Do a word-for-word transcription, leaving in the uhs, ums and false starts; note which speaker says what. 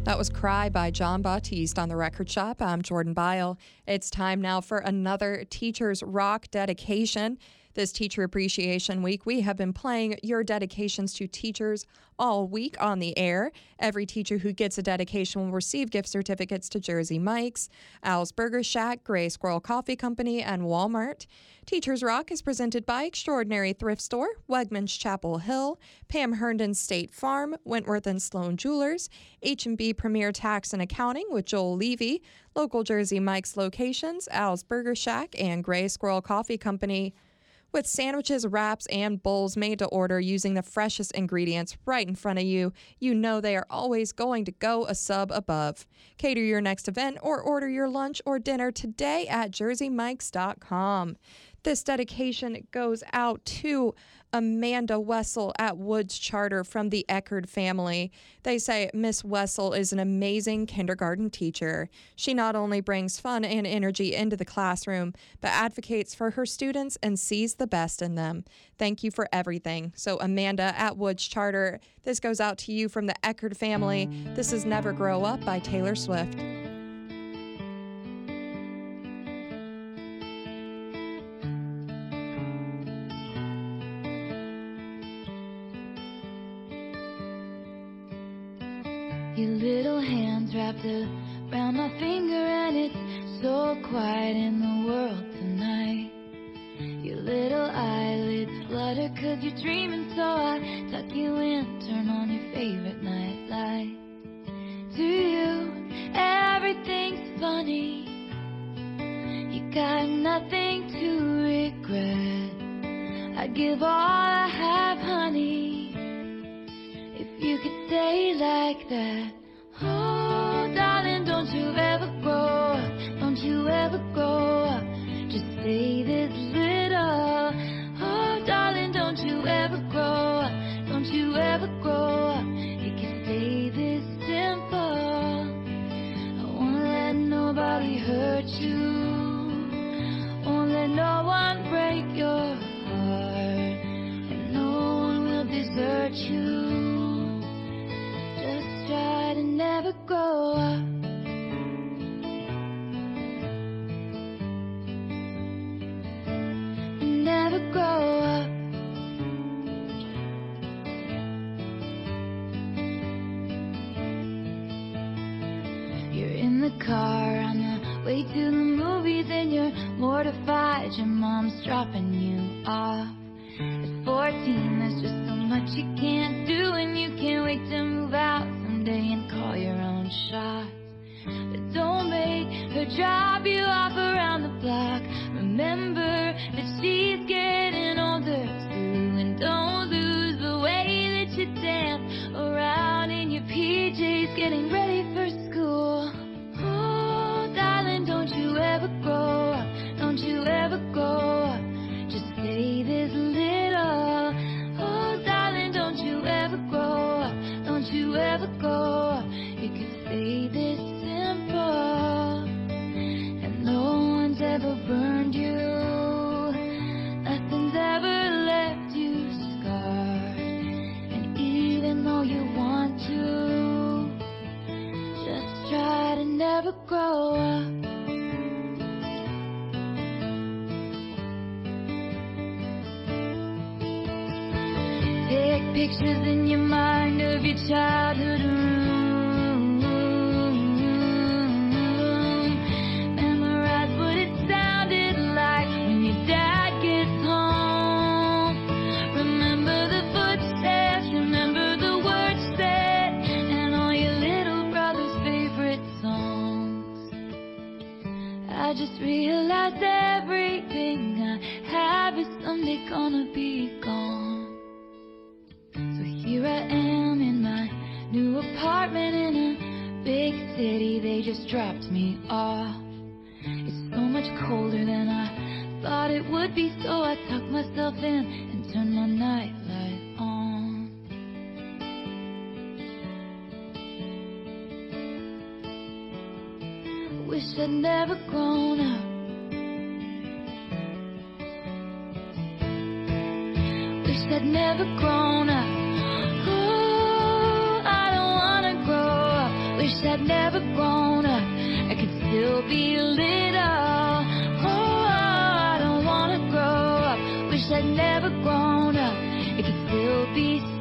Speaker 1: That was Cry by John Bautiste on The Record Shop. I'm Jordan Bile. It's time now for another Teachers Rock dedication. This Teacher Appreciation Week, we have been playing your dedications to teachers all week on the air. Every teacher who gets a dedication will receive gift certificates to Jersey Mike's, Al's Burger Shack, Gray Squirrel Coffee Company, and Walmart. Teachers Rock is presented by Extraordinary Thrift Store, Wegmans Chapel Hill, Pam Herndon State Farm, Wentworth and Sloan Jewelers, H and B Premier Tax and Accounting with Joel Levy, local Jersey Mike's locations, Al's Burger Shack, and Gray Squirrel Coffee Company. With sandwiches, wraps, and bowls made to order using the freshest ingredients right in front of you, you know they are always going to go a sub above. Cater your next event or order your lunch or dinner today at jersey mikes dot com. This dedication goes out to Amanda Wessel at Woods Charter from the Eckerd family. They say Miss Wessel is an amazing kindergarten teacher. She not only brings fun and energy into the classroom, but advocates for her students and sees the best in them. Thank you for everything. So Amanda at Woods Charter, this goes out to you from the Eckerd family. This is Never Grow Up by Taylor Swift.
Speaker 2: Your little hands wrapped around my finger, and it's so quiet in the world tonight. Your little eyelids flutter 'cause you're dreaming, so I tuck you in, turn on your favorite night light. To you, everything's funny. You got nothing to regret. I'd give all I have, honey, if you could stay like that. Oh, darling, don't you ever grow up. Don't you ever grow up. Just stay this little. Oh, darling, don't you ever grow up. Don't you ever grow up. It can stay this simple. I won't let nobody hurt you. Won't let no one break your heart. And no one will desert you. Try to never grow up. Never grow up. You're in the car on the way to the movies, and you're mortified your mom's dropping you off. At fourteen, there's just so much you can't do, and you can't wait to move out and call your own shots. But don't make her drop you off around the block. Remember that she's getting older too, and don't lose the way that you dance around in your P Js getting ready for school. Oh, darling, don't you ever grow up. Don't you ever grow up. Just stay this little. Oh, darling, don't you ever grow up. Don't you ever grow up. You can stay this simple. And no one's ever burned you. Nothing's ever left you scarred. And even though you want to, just try to never grow up. Take pictures in your mind of your childhood room. Memorize what it sounded like when your dad gets home. Remember the footsteps, remember the words said, and all your little brother's favorite songs. I just realized everything I have is someday gonna be gone. Here I am in my new apartment in a big city. They just dropped me off. It's so much colder than I thought it would be, so I tucked myself in and turned my nightlight on. Wish I'd never grown up. Wish I'd never grown up. Oh, I don't wanna grow up. wish I'd never grown up. I could still be little. Oh, I don't wanna grow up. Wish I'd never grown up. It could still be